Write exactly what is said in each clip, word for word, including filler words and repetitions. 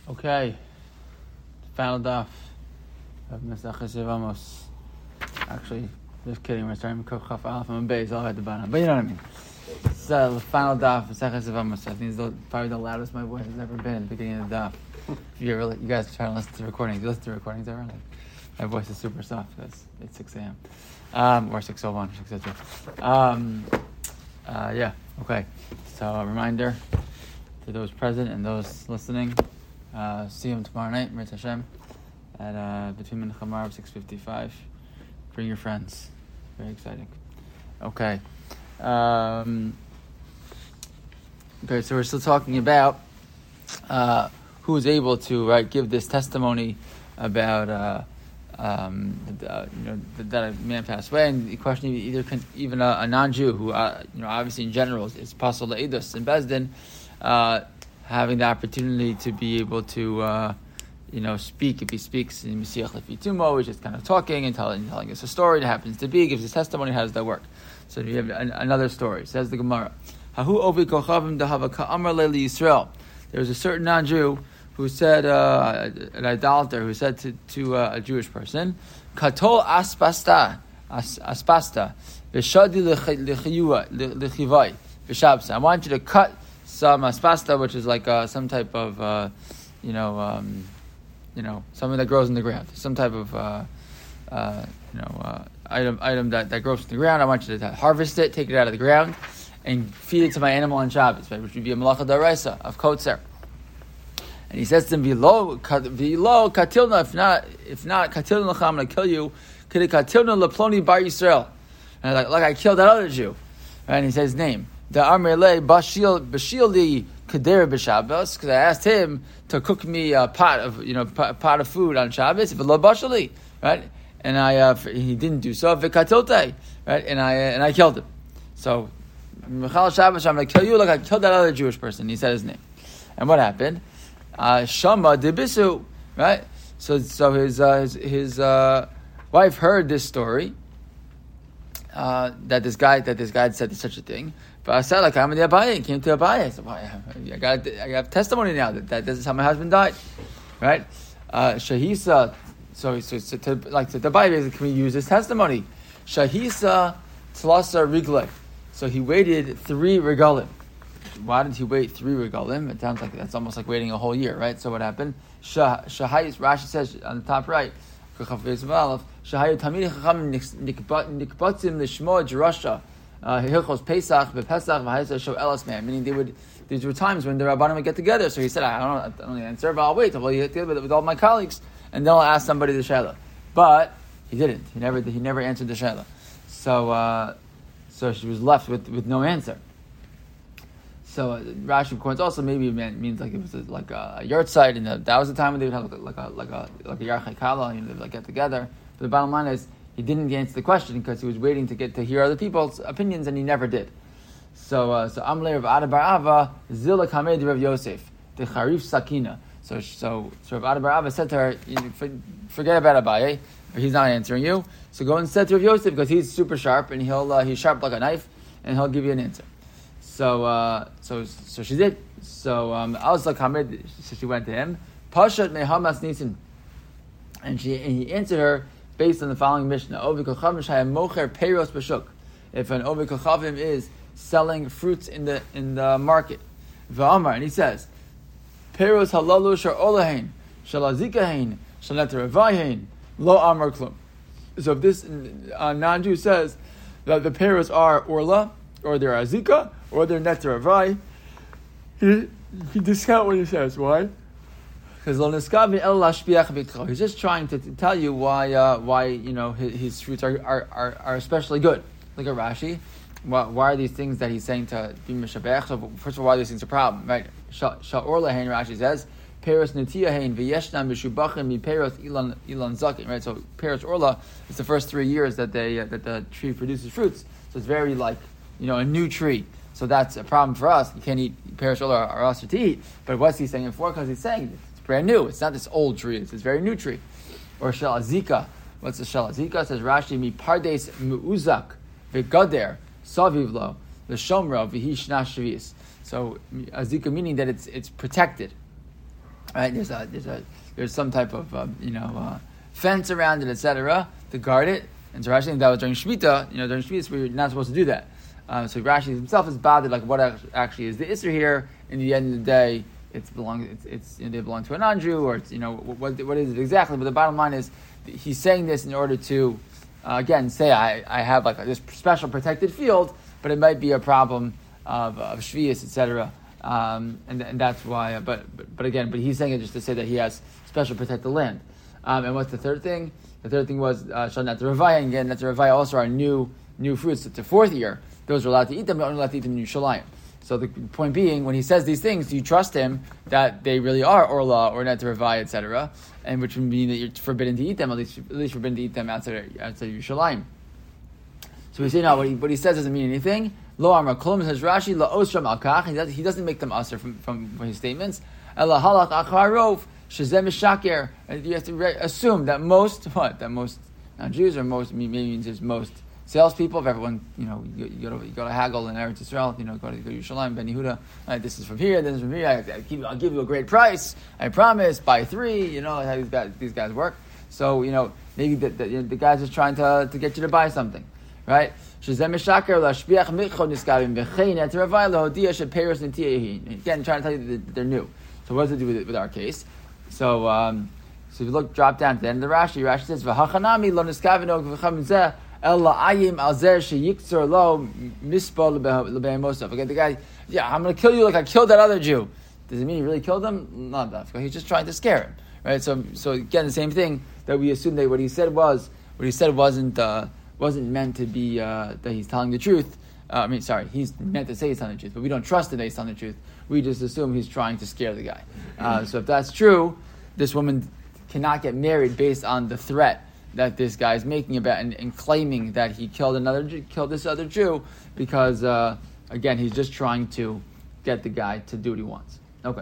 Okay, final daf of Mesachos Yevamos. Actually, just kidding. We're starting with Kuf Chaf Aleph and Beis all at the bottom, but you know what I mean. So the final daf of Mesachos Yevamos. I think it's probably the loudest my voice has ever been at the beginning of the daf. If you ever, you guys try to listen to recordings. You listen to recordings ever? Like, my voice is super soft because it's six a.m. Um, or six oh one, six oh two. Um, uh, yeah. Okay. So a reminder to those present and those listening. Uh, see him tomorrow night, Mirz Hashem, at uh, between Mincha Marav six fifty-five. Bring your friends. Very exciting. Okay. Um, okay, so we're still talking about uh, who was able to right give this testimony about uh, um, uh, you know that a man passed away, and the question either can, even a, a non-Jew who uh, you know obviously in general is possible le'edus in Bezdin. Uh, having the opportunity to be able to, uh, you know, speak. If he speaks in Mesiach Lefitumo, he's just kind of talking and telling, telling us a story. It happens to be, gives his testimony. How does that work? So you have an, another story. Says the Gemara, Hahu ovi kochavim dahava ka'amar le'li Yisrael. There was a certain non-Jew who said, uh, an idolater, who said to, to uh, a Jewish person, Katol aspasta, as, aspasta, v'shadi l'chivai, v'shabsa. I want you to cut some aspasta, which is like uh, some type of, uh, you know, um, you know, something that grows in the ground, some type of, uh, uh, you know, uh, item item that, that grows in the ground. I want you to harvest it, take it out of the ground, and feed it to my animal on Shabbos, right, which would be a malacha d'oraisa of kotzer. And he says to him, "V'lo, v'lo katilna. If not, if not katilna, I'm going to kill you. K'de katilna leploni bar Yisrael." And like, like I killed that other Jew, right? And he says his name. The Amrele Bashil Bashildi Kader b'Shabbos, because I asked him to cook me a pot of you know pot, pot of food on Shabbos, but lo bashali, right? And I uh, he didn't do so. V'katote, right? And I uh, and I killed him. So Michal Shabbos, I'm going to kill you like I killed that other Jewish person. He said his name, and what happened? Uh, Shama debisu, right? So so his uh, his, his uh, wife heard this story. Uh, that this guy that this guy had said such a thing, but I said like I'm in the Abaye, came to Abaye. I said, well, I got I have testimony now that, that this is how my husband died, right? Uh, Shahisa, so so, so to, like to the Abaye basically can we use his testimony? Shahisa tlasa rigle. So he waited three regalim. Why did he wait three regalim? It sounds like that's almost like waiting a whole year, right? So what happened? Shah Shahais Rashi says on the top right. Shahayu Tamid Chacham Nikbatzim Lishmo Jerusha Hilchos Pesach BePesach V'Haisa Sho Elas Man. Meaning they would. These were times when the Rabbanim would get together. So he said, "I don't, I don't answer, but I'll wait until you get together with, with all my colleagues, and then I'll ask somebody the shayla." But he didn't. He never. He never answered the shayla. So, uh, so she was left with, with no answer. So uh, Rashi points also maybe it meant, means like it was a, like a yurt site, and the, that was the time when they would have like a like a like a yarchei kala, you know, they would like get together. But the bottom line is he didn't answer the question because he was waiting to get to hear other people's opinions, and he never did. So uh, so Amle Rav Ada bar Ava Zila Kamed Rav Yosef the Charif Sakina. So so so Rav Ada bar Ava said to her, you know, forget about Abaye, he's not answering you. So go and said to Rav Yosef because he's super sharp and he'll uh, he's sharp like a knife and he'll give you an answer. So, uh, so, so she did. So, um, Alzak Hamid, so she went to him. Pashat mehamas nisin, and she and he answered her based on the following Mishnah: Ovi kochavim shayam mocher peiros b'shuk. If an ovi kochavim is selling fruits in the in the market, v'amar, and he says, peiros halalu shar olahain shalazikahain shalateravahain lo amar klum. So if this uh, non-Jew says that the peiros are orla or they're azika, or they're netter avai, he, he discount what he says. Why? Because he's just trying to, to tell you why uh, why you know his, his fruits are, are, are, are especially good. Look at Rashi. Why, why are these things that he's saying to be mishabech? So first of all, why are these things a problem? Right? Sha'or lahain, Rashi says, Peros netiyahain v'yeshnam b'shubachim mi peros ilan ilan zakin. Right? So peros orla is the first three years that they uh, that the tree produces fruits. So it's very like you know a new tree. So that's a problem for us. You can't eat pears or us to eat. But what's he saying it for? Because he's saying it's brand new. It's not this old tree. It's this very new tree. Or shel azika. What's the shel azika? It says Rashi, mi pardes mu'uzak v'gader savivlo l'shomra v'hi shna shvius. So azika meaning that it's it's protected. right? There's a there's a there's some type of uh, you know uh, fence around it, et cetera, to guard it. And so Rashi thinks that was during Shemitah. You know, during Shemitah, we're not supposed to do that. Uh, so Rashi himself is bothered, like what actually is the Isser here. In the end of the day, it's belong it's, it's you know, they belong to a non-Jew, or it's, you know what what is it exactly? But the bottom line is he's saying this in order to uh, again say I, I have like this special protected field, but it might be a problem of, of Shvius, et cetera. Um, and, and that's why. Uh, but, but but again, but he's saying it just to say that he has special protected land. Um, and what's the third thing? The third thing was Shal Nat Ravaya. And again, Nat Ravaya also are new new fruits. It's the fourth year. Those are allowed to eat them, but only allowed to eat them in Yerushalayim. So the point being, when he says these things, do you trust him that they really are Orla or Nat Ravaya, et cetera, and which would mean that you're forbidden to eat them, at least at least forbidden to eat them outside outside Yerushalayim. So we say no. What he what he says doesn't mean anything. Lo Amar Kolum, says Rashi, La Osram Al Kach. He doesn't he doesn't make them usher from, from his statements. Ela Halach Acharov Shezem Mishaker. You have to re- assume that most what that most non-Jews or most maybe means there's most salespeople. If everyone you know you, you go to you go to Hagel and Eretz Yisrael, you know go to, go to Yerushalayim, Ben Yehuda. Right, this is from here. This is from here. I, I keep, I'll give you a great price. I promise. Buy three. You know how these guys these guys work. So you know maybe the, the, you know, the guys are trying to to get you to buy something, right? Again, trying to tell you that they're new. So what does it do with, it, with our case? So, um, so if you look, drop down to the end of the Rashi. Rashi says, "V'hachanami lo niskavino v'cham zeh el la'ayim al zer sheyiktzor lo mispo lebehemosav." Again, the guy, yeah, I'm going to kill you like I killed that other Jew. Does it mean he really killed him? Not that. He's just trying to scare him, right? So, so again, the same thing that we assume that what he said was what he said wasn't. Uh, wasn't meant to be uh, that he's telling the truth. Uh, I mean, sorry, he's meant to say he's telling the truth, but we don't trust him that he's telling the truth. We just assume he's trying to scare the guy. Uh, so if that's true, this woman cannot get married based on the threat that this guy is making about and, and claiming that he killed another killed this other Jew, because uh, again, he's just trying to get the guy to do what he wants. Okay.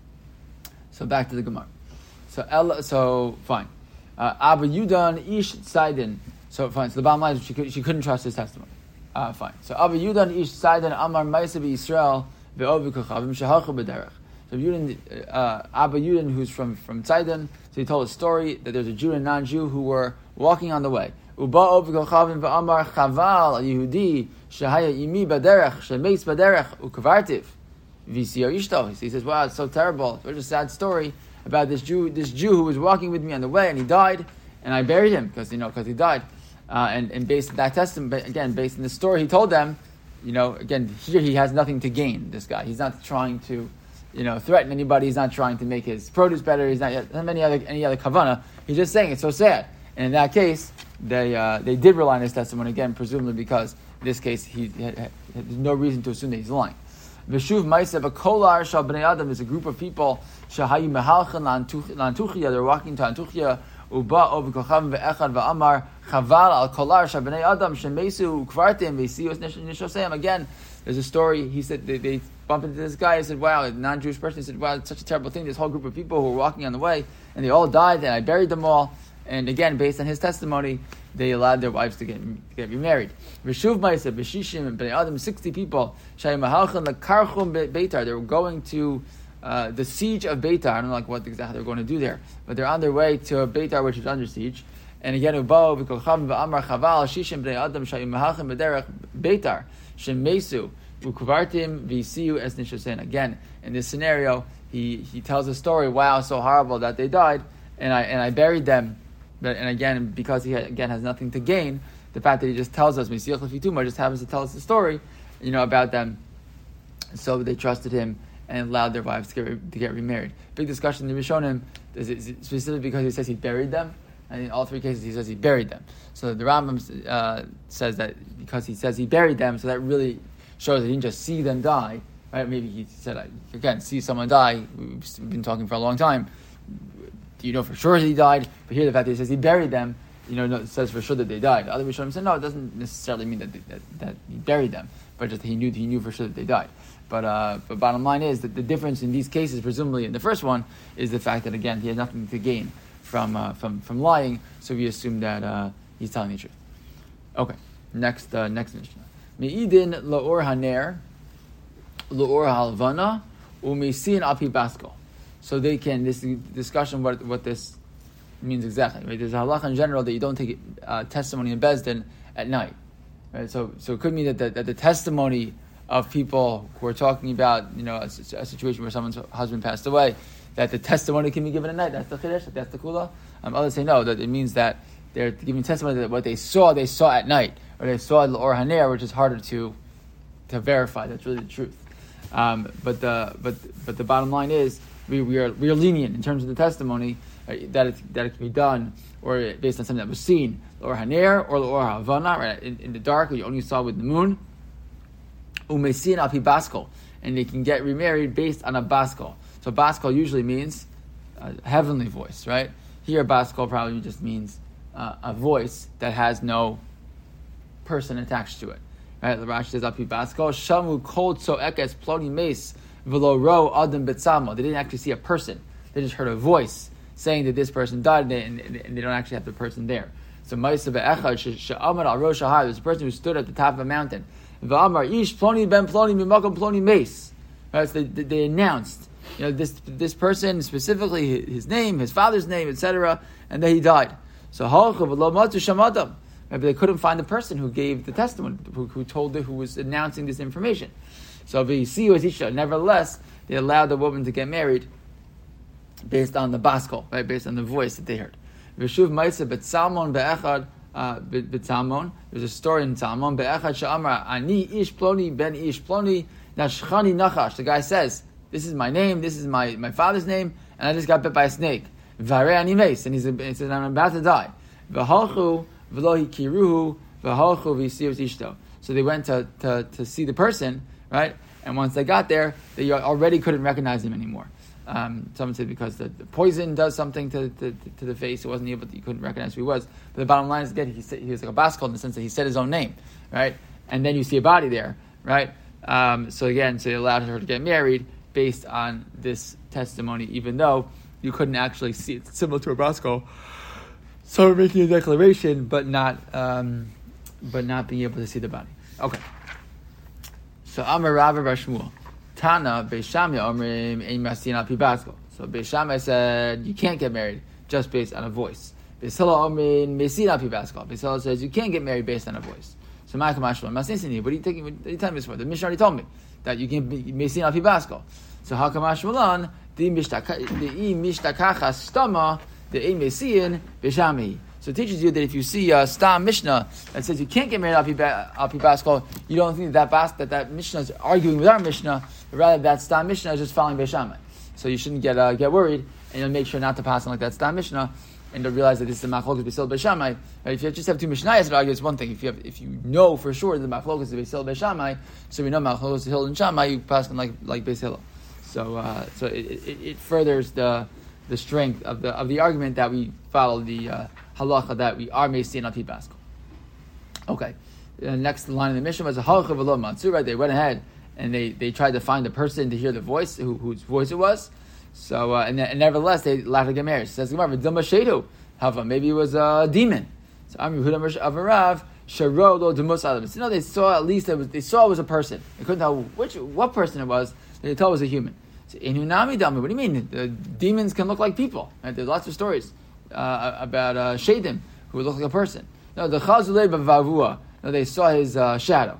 So back to the Gemara. So Ella, so fine. Uh, Abba Yudan Ish Sidon. So fine. So the bottom line is she, could, she couldn't trust his testimony. Uh, fine. So Abba Yudan Ish Sidon Amar Ma'aseh Yisrael ve'ovi kochavim shehalchu b'derech. So Yudan, uh, Abba Yudan, who's from from Sidon, so he told a story that there's a Jew and a non-Jew who were walking on the way. Uba ovi kochavim ve'amar chaval Yehudi shehaya imi b'derech shemeis b'derech ukvartiv v'sio ishto. He says, "Wow, it's so terrible. It's a sad story about this Jew, this Jew who was walking with me on the way, and he died, and I buried him because you know because he died." Uh, and, and based on that testament, again, based on the story he told them, you know, again, here he has nothing to gain, this guy. He's not trying to, you know, threaten anybody. He's not trying to make his produce better. He's not, not any other any other kavana. He's just saying it's so sad. And in that case, they uh, they did rely on his testimony, again, presumably because in this case, he had, had, there's no reason to assume that he's lying. V'shuv ma'aseh b'kolar shal b'nei adam is a group of people, shahayu mehalchen la'antuchia, they're walking to Antuchia, uba ov kochavim ve'echad ve'amar, Chaval al kolar shabnei adam shemesu ukvartim v'siyos nishoseim. Again, there's a story. He said they, they bumped into this guy. He said, "Wow, a non-Jewish person." He said, "Wow, it's such a terrible thing. This whole group of people who were walking on the way, and they all died, and I buried them all." And again, based on his testimony, they allowed their wives to get to get remarried. V'shuv ma'aseh b'shishim and bnei adam, sixty people. Shayim mahalchan lekarchum beitar. They were going to uh, the siege of Beitar. I don't know like what exactly they're going to do there, but they're on their way to Beitar, which is under siege. And again, Ubao v'kolchavim v'amar chaval shishim bnei adam shayim mahalchim b'derech Beitar shemesu ukvartim v'siyu es nishosein. Again, in this scenario, he he tells a story. Wow, so horrible that they died, and I and I buried them. But and again, because he again has nothing to gain, the fact that he just tells us Mesiach Lefituma just happens to tell us the story, you know, about them. So they trusted him and allowed their wives to get to get remarried. Big discussion in the Rishonim. Is it specifically because he says he buried them? And in all three cases, he says he buried them. So the Rambam uh, says that because he says he buried them, so that really shows that he didn't just see them die. Right? Maybe he said, again, see someone die. We've been talking for a long time. Do you know for sure that he died? But here the fact that he says he buried them, you know, it says for sure that they died. Other Rishonim said, no, it doesn't necessarily mean that, they, that that he buried them, but just he knew he knew for sure that they died. But uh, but bottom line is that the difference in these cases, presumably in the first one, is the fact that again he had nothing to gain from uh, from from lying, so we assume that uh, he's telling the truth. Okay, next uh, next Mishnah. Me'idin la'or haner, la'or halvana, u'mesin api baskol. so they can, this discussion what what this means exactly, right? There's a halacha in general that you don't take uh, testimony in Beis Din at night, right? So so it could mean that the, that the testimony of people who are talking about, you know, a, a situation where someone's husband passed away, that the testimony can be given at night. That's the chiddush, that's the kula. Um, others say no, that it means that they're giving testimony that what they saw, they saw at night, or they saw l'or haner, which is harder to to verify. That's really the truth. Um, but the but but the bottom line is we, we are we are lenient in terms of the testimony uh, that it, that it can be done or based on something that was seen, l'or haner or l'or havana, right, in, in the dark, or you only saw with the moon. Umesin al pi baskol, and they can get remarried based on a baskol. So baskol usually means a heavenly voice, right? Here baskol probably just means uh, a voice that has no person attached to it, right? The Rashi says al pi baskol shamu kol tzoekes ploni meis v'lo ro adam betzamo. They didn't actually see a person; they just heard a voice saying that this person died, and, and, and they don't actually have the person there. So ma'aseh be'echad she'amar al rosh hahar. There's a person who stood at the top of a mountain. V'amar ish ploni ben ploni mimakom ploni meis. Right? So they, they announced, you know, this this person specifically, his name, his father's name, et cetera, and then he died. So halcha v'lo matu shamadam. But they couldn't find the person who gave the testimony, who, who told it, who was announcing this information. So nevertheless, they allowed the woman to get married based on the baskol, right, based on the voice that they heard. V'shuv ma'aseh b'tzalmon be'echad. Uh, B'Talmon, there's a story in Talmon. Be'echad she'amar ani ish ploni ben ish ploni nashchani nachash. The guy says, "This is my name. This is my, my father's name, and I just got bit by a snake." V'harei ani meis, and he's he says, "I'm about to die." V'halchu v'lo hikiruhu v'halchu v'yisiv ishto. So they went to, to to see the person, right? And once they got there, they already couldn't recognize him anymore. Um, some said because the, the poison does something to, to to the face, it wasn't able to, you couldn't recognize who he was. But the bottom line is again, he said, he was like a baskol in the sense that he said his own name, right? And then you see a body there, right? Um, so again, so they allowed her to get married based on this testimony, even though you couldn't actually see it. It's similar to a baskol. So we're making a declaration, but not um, but not being able to see the body. Okay. So Amar Rava bar Shmuel. Tana Beis Shammai Omrim Ein Masin al Pi Baskol. So Beis Shammai said you can't get married just based on a voice. Beis Hillel Omrim Mesin al Pi Baskol. Beis Hillel says you can't get married based on a voice. So Ma'akom Ashlan Masnisini. What are you taking? What are you telling me this for? The Mishnah already told me that you can be Mesin al Pi Baskol. So how come Ashmalan the Mishtakacha Stama the Ein Mesin Beis Shammai? So it teaches you that if you see a Stam Mishnah that says you can't get married al Pi Baskol, you don't think that that, that that Mishnah is arguing with our Mishnah, but rather that Stam Mishnah is just following Beis Shammai. So you shouldn't get uh, get worried, and you'll make sure not to pass on like that Stam Mishnah, and you'll realize that this is the Machlokas Beis Beis Shammai. Right? If you just have two Mishnayos that argue, it's one thing. If you have, if you know for sure the Machlokas is Beis Beis Shammai, so we know Machlokas Hillel and Shammai, you pass on like like Beis Hillel. So uh, so it, it, it furthers the the strength of the of the argument that we follow the uh, halacha that we are Mesin al Pi Baskol. Okay, the next line in the Mishnah was a halacha v'lo matzur. Right, they went ahead and they, they tried to find the person to hear the voice, who, whose voice it was. So uh, and, and nevertheless they allowed to get married. It says Gemara, "V'dama shedu hava." Maybe it was a demon. So Amri Yehuda Avarav Sharo lo demus adam. You know, they saw at least it was, they saw it was a person. They couldn't tell which what person it was. They told it was a human. So Inunami Dami. What do you mean? The demons can look like people. Right? There's lots of stories uh, about uh, Shadim who would look like a person. No, the Chazulei b'Vavua. No, they saw his uh, shadow.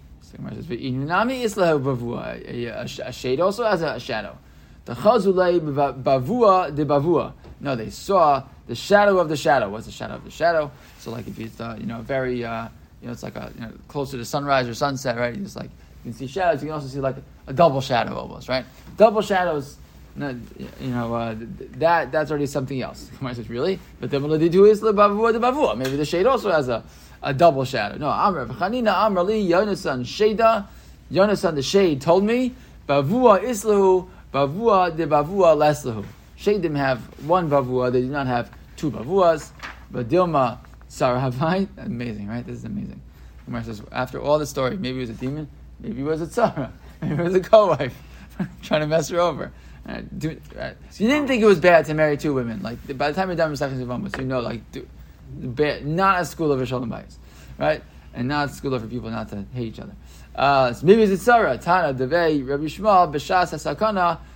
Inunami Islahu b'Vavua. A shade also has a shadow. The Chazulei b'Vavua de Bavua. No, they saw the shadow of the shadow. What's the shadow of the shadow? So, like if it's uh, you know very uh, you know it's like a you know, closer to sunrise or sunset, right? It's like you can see shadows. You can also see like a, a double shadow almost, right? Double shadows. You know uh, that that's already something else. I says really, but then what they do is the Bavua de Bavua. Maybe the shade also has a, a double shadow. No, Amr Chanina Amr Li Yonasan Sheda. Yonasan the shade told me Bavua Islahu Bavua de Bavua Leslahu. Shadim have one Bavua, they do not have two Bavuas. But Dilma Sarahavai, amazing, right? This is amazing. Gemara says, after all the story, maybe it was a demon, maybe it was a tzara, maybe it was a co-wife, trying to mess her over. Right? Do, right? So you didn't think it was bad to marry two women. Like by the time you're done with Masechtas Yevamos, so you know, like, do, bad, not a school of Shalom Bayis, right? And not a school for people not to hate each other. Uh, so maybe it's a tzara. Tana Devei Rabbi Shmuel B'Shas HaSakana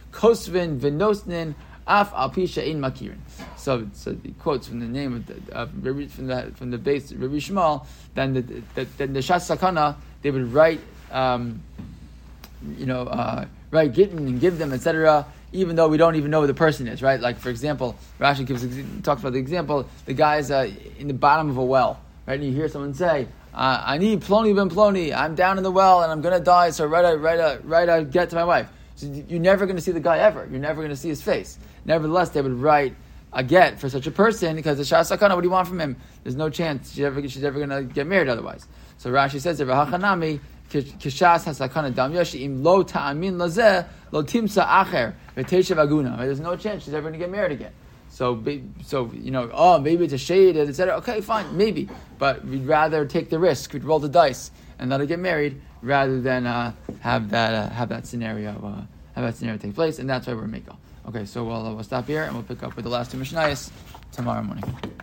Kosvin v'nosnin af al pisha in makirin. So, so the quotes from the name of the uh, from the from the base Rabbi Shmuel. Then the, the then the Shas Sakana they would write, um, you know, uh, write gittin and give them, et cetera. Even though we don't even know who the person is, right? Like for example, Rashi gives talks about the example: the guy's uh, in the bottom of a well, right? And you hear someone say, uh, "I need Ploni ben Ploni. I'm down in the well and I'm gonna die. So write a write a write a get to my wife." So you're never going to see the guy ever. You're never going to see his face. Nevertheless, they would write a get for such a person because the Shas Sakana, what do you want from him? There's no chance she's ever, she's ever going to get married otherwise. So Rashi says, "V'hachanami kishas hasakana dam yoshi im lo ta'amin lazeh lo timsa acher v'teishav aguna." There's no chance she's ever going to get married again. So, so you know, oh, maybe it's a shade, et cetera. Okay, fine, maybe, but we'd rather take the risk. We'd roll the dice and let her get married rather than uh, have that uh, have that scenario uh, have that scenario take place, and that's why we're Mekel. Okay, so we'll uh, we'll stop here and we'll pick up with the last two Mishnayos tomorrow morning.